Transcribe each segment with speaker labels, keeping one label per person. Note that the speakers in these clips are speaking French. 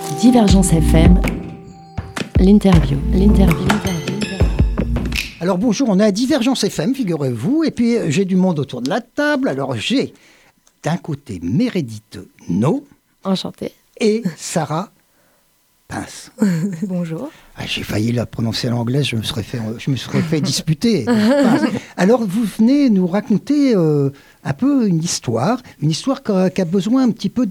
Speaker 1: Divergence FM, l'interview.
Speaker 2: Alors bonjour, on est à Divergence FM, figurez-vous, et puis j'ai du monde autour de la table. Alors j'ai d'un côté Meredith No.
Speaker 3: Enchantée.
Speaker 2: Et Sarah Pince.
Speaker 3: Bonjour.
Speaker 2: J'ai failli la prononcer à l'anglaise, je me serais fait disputer. Alors vous venez nous raconter un peu une histoire qui a besoin un petit peu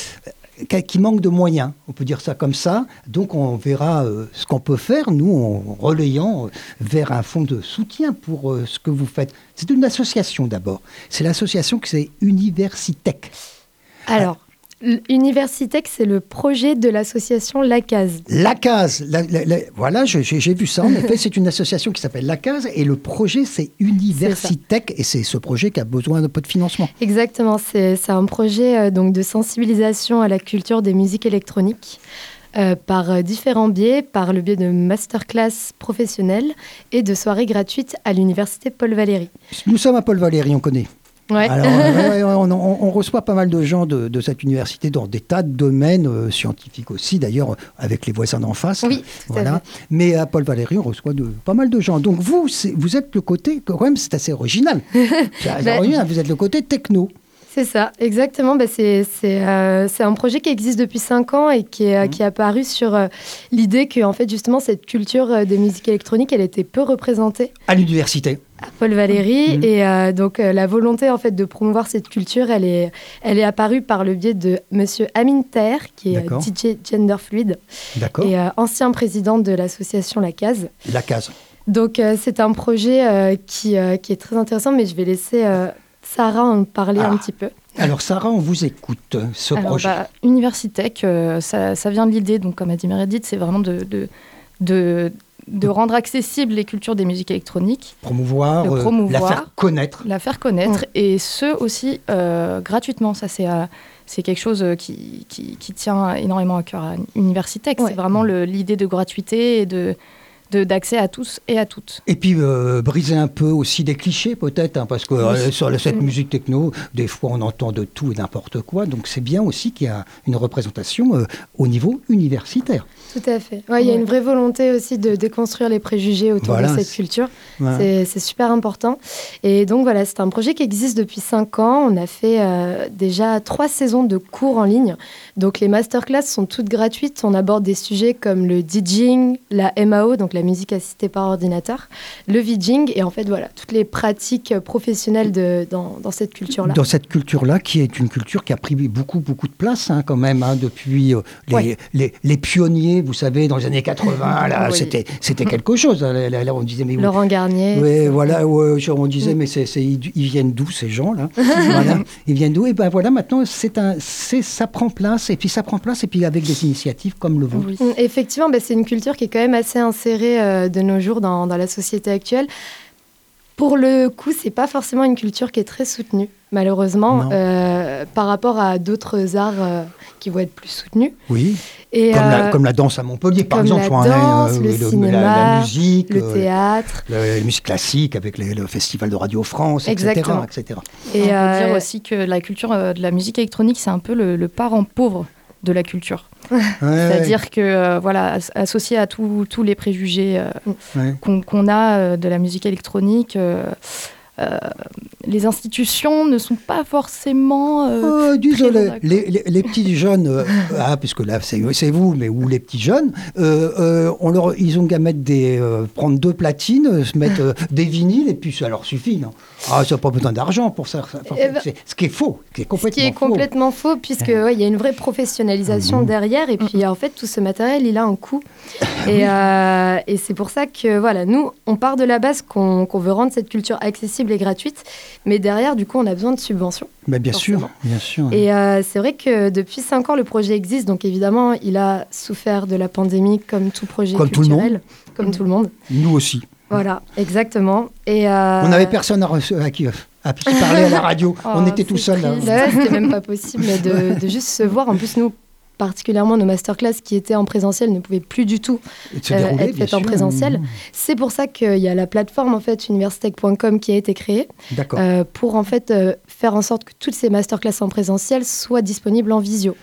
Speaker 2: qui manque de moyens, on peut dire ça comme ça. Donc on verra ce qu'on peut faire, nous, en relayant vers un fonds de soutien pour ce que vous faites. C'est une association d'abord. C'est l'association qui c'est Universitech.
Speaker 3: Alors, Universitech, c'est le projet de l'association La Case.
Speaker 2: La Case, voilà, j'ai vu ça. En effet, c'est une association qui s'appelle La Case et le projet, c'est Universitech. Et c'est ce projet qui a besoin d'un peu de financement.
Speaker 3: Exactement, c'est un projet donc, de sensibilisation à la culture des musiques électroniques par différents biais, par le biais de masterclass professionnelles et de soirées gratuites à l'université Paul Valéry.
Speaker 2: Nous sommes à Paul Valéry, on connaît.
Speaker 3: Ouais.
Speaker 2: Alors, on reçoit pas mal de gens de cette université dans des tas de domaines scientifiques aussi, d'ailleurs, avec les voisins d'en face.
Speaker 3: Oui, tout à fait.
Speaker 2: Mais à Paul Valéry, on reçoit pas mal de gens. Donc vous êtes le côté, quand même, c'est assez original. Vous êtes le côté techno.
Speaker 3: C'est ça, exactement. C'est un projet qui existe depuis 5 ans et qui est apparu sur l'idée que, en fait, justement, cette culture des musiques électroniques, elle était peu représentée.
Speaker 2: À l'université.
Speaker 3: À Paul Valéry. Et donc, la volonté, en fait, de promouvoir cette culture, elle est apparue par le biais de monsieur Amin Taher, qui est DJ Gender Fluid.
Speaker 2: D'accord.
Speaker 3: Et ancien président de l'association La Case.
Speaker 2: La Case. Donc,
Speaker 3: c'est un projet qui est très intéressant, mais je vais laisser... Sarah en parler un petit peu.
Speaker 2: Alors Sarah, on vous écoute, ce projet.
Speaker 4: Universitech, ça vient de l'idée, donc comme a dit Meredith, c'est vraiment de rendre accessible les cultures des musiques électroniques.
Speaker 2: Promouvoir, la faire connaître.
Speaker 4: La faire connaître, et ce aussi gratuitement. Ça, c'est quelque chose qui tient énormément à cœur à Universitech. Ouais. C'est vraiment l'idée de gratuité et d'accès à tous et à toutes.
Speaker 2: Et puis briser un peu aussi des clichés peut-être, parce que sur cette musique techno, des fois on entend de tout et n'importe quoi, donc c'est bien aussi qu'il y a une représentation au niveau universitaire.
Speaker 3: Tout à fait. Il y a une vraie volonté aussi de déconstruire les préjugés autour de cette culture. Ouais. C'est super important. Et donc voilà, c'est un projet qui existe depuis 5 ans. On a fait déjà 3 saisons de cours en ligne. Donc les masterclass sont toutes gratuites. On aborde des sujets comme le DJing, la MAO, donc la musique assistée par ordinateur, le VJing et en fait voilà, toutes les pratiques professionnelles dans cette culture-là.
Speaker 2: Dans cette culture-là, qui est une culture qui a pris beaucoup de place quand même, depuis les pionniers, vous savez, dans les années 80, là, c'était quelque chose. Là, on disait, mais
Speaker 3: Laurent Garnier.
Speaker 2: Oui, voilà, on disait, mais ils viennent d'où ces gens-là? Voilà, ils viennent d'où? Et ben voilà, maintenant, ça prend place, et puis avec des initiatives comme le vôtre.
Speaker 3: Oui. Effectivement, c'est une culture qui est quand même assez insérée de nos jours dans la société actuelle. Pour le coup, c'est pas forcément une culture qui est très soutenue, malheureusement, par rapport à d'autres arts qui vont être plus soutenus.
Speaker 2: Oui.
Speaker 3: Et
Speaker 2: comme la danse à Montpellier, par exemple.
Speaker 3: Le cinéma,
Speaker 2: la musique,
Speaker 3: le théâtre.
Speaker 2: La musique classique avec le festival de Radio France,
Speaker 3: Exactement.
Speaker 2: etc.
Speaker 4: Et on peut dire aussi que la culture de la musique électronique, c'est un peu le parent pauvre de la culture. C'est-à-dire que, associé à tous les préjugés qu'on a de la musique électronique, les institutions ne sont pas forcément
Speaker 2: disons les petits jeunes, puisque là c'est vous, mais ou les petits jeunes, ils ont qu'à mettre prendre 2 platines, se mettre des vinyles, et puis ça leur suffit, non? Ça n'a pas besoin d'argent pour ça. C'est ce qui est faux,
Speaker 3: complètement faux, puisque il y a une vraie professionnalisation derrière, et puis en fait tout ce matériel il a un coût, et c'est pour ça que nous on part de la base qu'on veut rendre cette culture accessible et gratuite, mais derrière du coup on a besoin de subventions.
Speaker 2: Mais bien sûr.
Speaker 3: Et c'est vrai que depuis 5 ans le projet existe, donc évidemment il a souffert de la pandémie comme tout projet culturel, comme tout le monde.
Speaker 2: Nous aussi.
Speaker 3: Voilà, exactement. Et
Speaker 2: on n'avait personne à qui parler à la radio. On était tout seuls.
Speaker 3: C'était même pas possible de juste se voir. En plus, nous, particulièrement nos masterclass qui étaient en présentiel ne pouvaient plus du tout être faites en présentiel. C'est pour ça qu'il y a la plateforme en fait universitech.com qui a été créée pour en fait faire en sorte que toutes ces masterclass en présentiel soient disponibles en visio.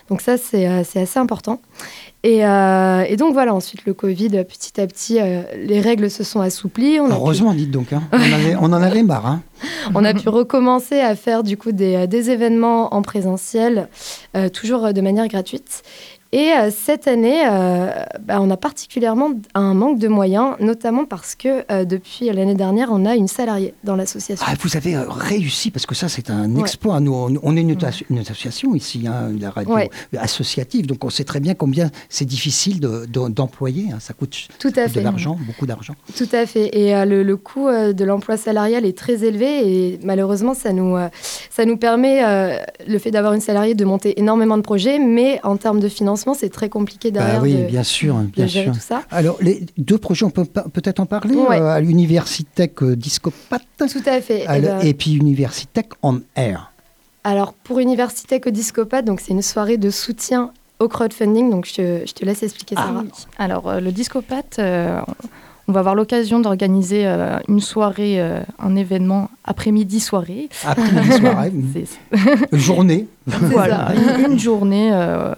Speaker 3: Donc ça, c'est assez important. Et donc voilà, ensuite le Covid, petit à petit, les règles se sont assouplies.
Speaker 2: Heureusement, dites donc, hein. On en avait marre. Hein.
Speaker 3: On a pu recommencer à faire du coup des événements en présentiel, toujours de manière gratuite. Et cette année, on a particulièrement un manque de moyens, notamment parce que depuis l'année dernière, on a une salariée dans l'association.
Speaker 2: Ah, vous avez réussi, parce que ça, c'est un exploit. Nous, on est une association ici, hein, la radio associative, donc on sait très bien combien c'est difficile d'employer. Hein. Ça coûte de l'argent, beaucoup d'argent.
Speaker 3: Tout à fait. Et le coût de l'emploi salarial est très élevé et malheureusement, ça nous permet, le fait d'avoir une salariée, de monter énormément de projets, mais en termes de financement, c'est très compliqué derrière
Speaker 2: bien sûr.
Speaker 3: Tout ça.
Speaker 2: Alors, les 2 projets, on peut peut-être en parler à l'Universitech Discopat.
Speaker 3: Tout à fait.
Speaker 2: Et puis Universitech On Air.
Speaker 3: Alors, pour Universitech Discopat, donc c'est une soirée de soutien au crowdfunding. Donc, je te laisse expliquer ça.
Speaker 4: Oui. Alors, le Discopat, on va avoir l'occasion d'organiser une soirée, un événement après-midi soirée.
Speaker 2: Après-midi soirée. Journée.
Speaker 4: Voilà, une journée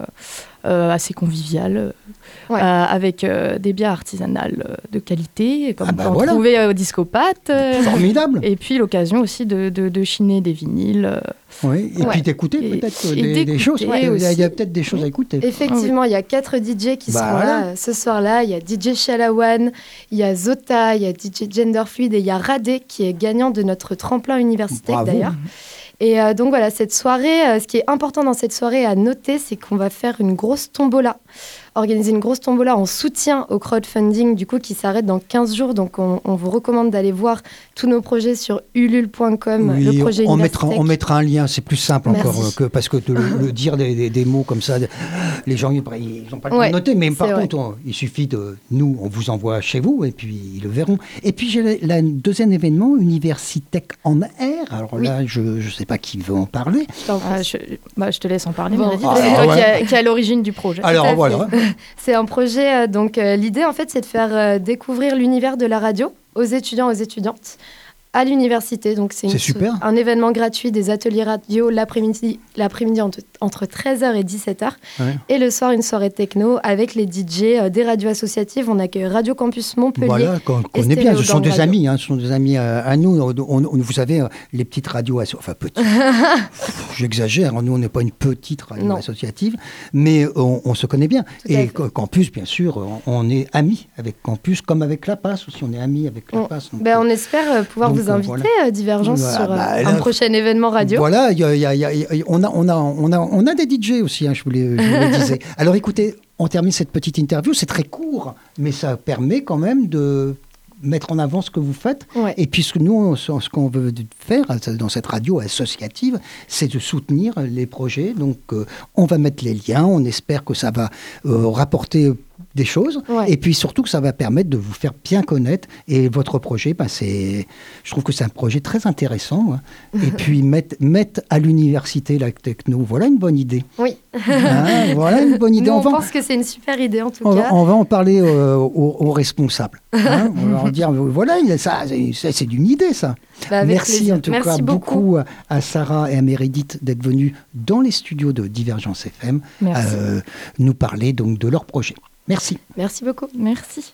Speaker 4: assez conviviale, avec des bières artisanales de qualité, comme on peut trouver au Discopat.
Speaker 2: Formidable.
Speaker 4: Et puis l'occasion aussi de chiner des vinyles.
Speaker 2: Oui, et puis d'écouter peut-être des choses. Il y a peut-être des choses à écouter.
Speaker 3: Effectivement, il y a 4 DJ qui seront là ce soir-là. Il y a DJ Shalawan, il y a Zota, il y a DJ Genderfluid et il y a Radé qui est gagnant de notre tremplin universitaire d'ailleurs. Et donc voilà, cette soirée, ce qui est important dans cette soirée à noter, c'est qu'on va faire une grosse tombola. Organiser une grosse tombola en soutien au crowdfunding, du coup, qui s'arrête dans 15 jours. Donc, on vous recommande d'aller voir tous nos projets sur ulule.com, le projet Universitech.
Speaker 2: On mettra un lien, c'est plus simple encore, parce que le dire des mots comme ça, les gens, ils n'ont pas le temps de noter. Mais par contre, il suffit nous, on vous envoie chez vous, et puis ils le verront. Et puis, j'ai le deuxième événement, Universitech On Air. Alors là, je ne sais pas qui veut en parler.
Speaker 4: Je te laisse en parler, Meredith. C'est toi qui est à l'origine du projet.
Speaker 2: Alors, voilà.
Speaker 3: C'est un projet, l'idée en fait c'est de faire découvrir l'univers de la radio aux étudiants, aux étudiantes à l'université. Donc c'est
Speaker 2: super.
Speaker 3: Un événement gratuit, des ateliers radio l'après-midi entre 13h et 17h. Ouais. Et le soir, une soirée techno avec les DJ des radios associatives. On accueille Radio Campus Montpellier.
Speaker 2: Voilà, qu'on connaît bien. Ce sont des amis, ce sont des amis à nous. Vous savez, les petites radios, enfin petites, j'exagère, nous on n'est pas une petite radio associative, mais on se connaît bien. Et Campus, bien sûr, on est amis avec Campus, comme avec La Passe aussi, on est amis avec La Passe. Donc,
Speaker 3: on espère pouvoir vous inviter Divergence sur un prochain événement radio.
Speaker 2: Voilà, on a des DJ aussi, je vous le disais. Alors écoutez, on termine cette petite interview, c'est très court, mais ça permet quand même de mettre en avant ce que vous faites. Ouais. Et puis nous, ce qu'on veut faire dans cette radio associative, c'est de soutenir les projets. Donc on va mettre les liens, on espère que ça va rapporter des choses, et puis surtout que ça va permettre de vous faire bien connaître. Et votre projet, je trouve que c'est un projet très intéressant. Et puis mettre à l'université la techno, voilà une bonne idée.
Speaker 3: Oui.
Speaker 2: Voilà une bonne idée.
Speaker 3: Nous, on pense que c'est une super idée en tout cas.
Speaker 2: On va en parler aux responsables. On va en dire, voilà, c'est d'une idée ça. Merci en tout cas beaucoup à Sarah et à Meredith d'être venus dans les studios de Divergence FM nous parler donc de leur projet. Merci.
Speaker 3: Merci beaucoup.
Speaker 4: Merci.